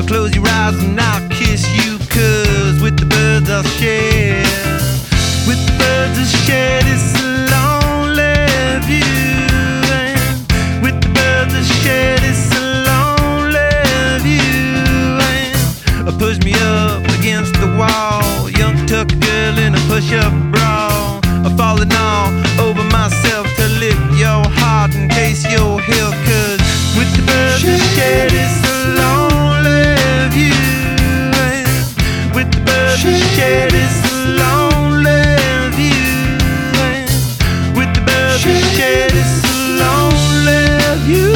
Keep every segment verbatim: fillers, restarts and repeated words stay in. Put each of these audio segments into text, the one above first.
Close your eyes and I'll kiss you, 'cause with the birds I'll share. With the birds I'll share this lonely view. And with the birds I'll share this lonely view. And push me up against the wall, young tuck girl in a push-up bra. I'm falling all over myself to lift your heart in case you're here, 'cause with the birds I'll share this lonely view. And with the birds I'll share this lonely view. And with the birds I'll share this lonely view.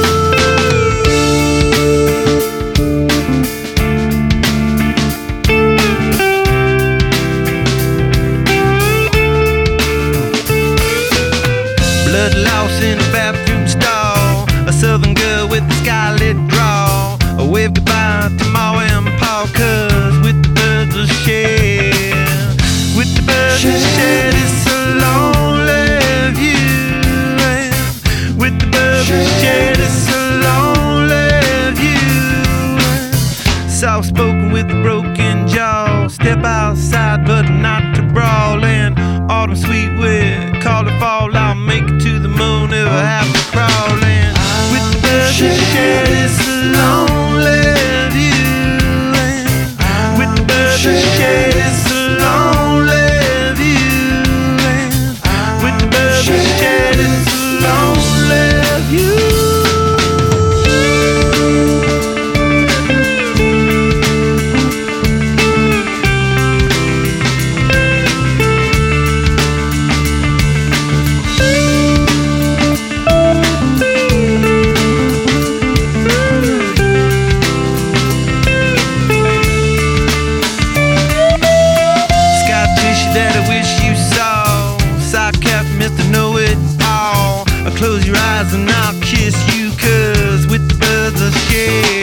Blood lost in a bathroom stall, a southern girl with a skylit draw. A wave goodbye to Ma and Pa, 'cause with the birds I'll share. With the birds I'll share this lonely view. And with the birds I'll share this lonely view. Soft spoken with a broken jaw, step outside but not to brawl. And autumn sweet with call it fall, I'll make it to the moon if I have to crawl. And with the birds I'll share this lonely view. And with the birds I'll share this lonely view. And with the birds I'll share this lonely view. That I wish you saw, sock cap, Mister Know-It-All. Close your eyes and I'll kiss you, 'cause with the birds I'll share.